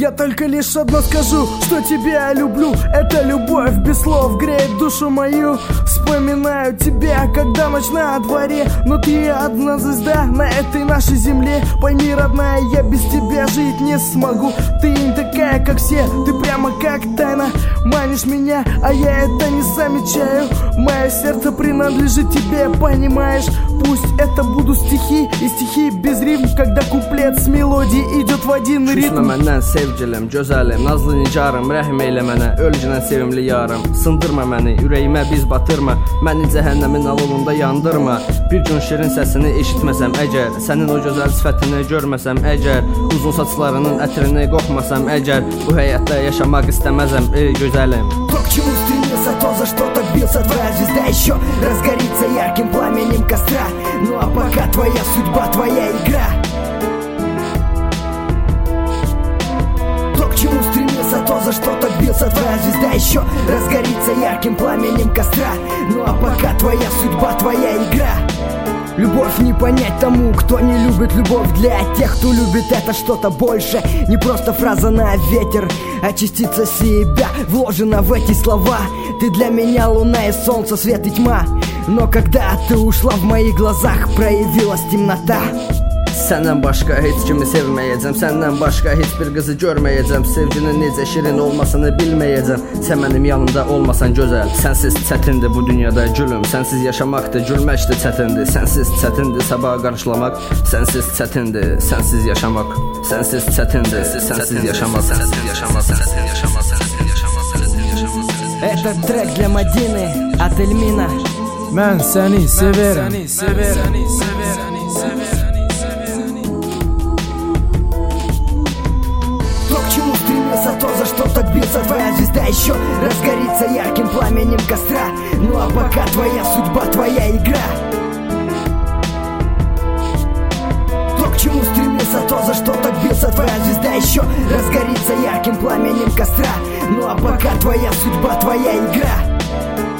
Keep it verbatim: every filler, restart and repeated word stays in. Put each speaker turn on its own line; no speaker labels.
Я только лишь одно скажу, что тебя я люблю. Это любовь без слов греет душу мою. Вспоминаю тебя, когда ночь на дворе, но ты одна звезда на этой нашей земле. Пойми, родная, я без тебя жить не смогу. Ты не такая, как все, ты прямо как тайна. Манишь меня, а я это не замечаю. Мое сердце принадлежит тебе, понимаешь? Пусть это будут стихи и стихи без рифм, когда куплет с мелодией идет в один ритм.
Küsmə məndən sevgilim, gözəlim, nazlı nicarım, rəhm eylə mənə, ölgünən sevimli yarım. Sındırma məni, ürəyimə biz batırma, məni cəhənnəmin alovunda yandırma. Bir gün şirin səsini eşitməsəm əgər, sənin o gözəl sifətini görməsəm əgər, uzun saçlarının ətrini qoxmasam əgər, bu həyatda yaşamaq istəməzəm, ey gözəlim.
То, к чему стремился, то, за что так бился, твоя звезда еще разгорится ярким пламенем костра. Ну а пока твоя судьба, твоя игра. То, к чему стремился, то, за что так бился, твоя звезда еще разгорится ярким пламенем костра. Ну а пока твоя судьба, твоя игра. Любовь не понять тому, кто не любит любовь. Для тех, кто любит это что-то больше. Не просто фраза на ветер, а частица себя вложена в эти слова. Ты для меня луна и солнце, свет и тьма. Но когда ты ушла, в моих глазах проявилась темнота.
Səndən başqa heç kimi sevməyəcəm, səndən başqa heç bir qızı görməyəcəm. Sevginin necə şirin olmasını bilməyəcəm. Sən mənim yanımda olmasan gözəl. Sənsiz çətindir bu dünyada gülüm. Sənsiz yaşamaqdır, gülmək də çətindir. Sənsiz çətindir sabaha qarşılamaq. Sənsiz çətindir, sənsiz yaşamaq. Sənsiz çətindir, sənsiz yaşamaq. Sənsiz yaşamaq, sənsiz yaşamaq, sənsiz yaşamaq, sənsiz yaşamaq.
Этот трек для Мадины от Эльмина.
Mən səni severəm.
То, за что так бился, твоя звезда еще разгорится ярким пламенем костра. Ну а пока твоя судьба, твоя игра. То, к чему стремился, то, за что так бился, твоя звезда еще разгорится ярким пламенем костра. Ну а пока твоя судьба, твоя игра.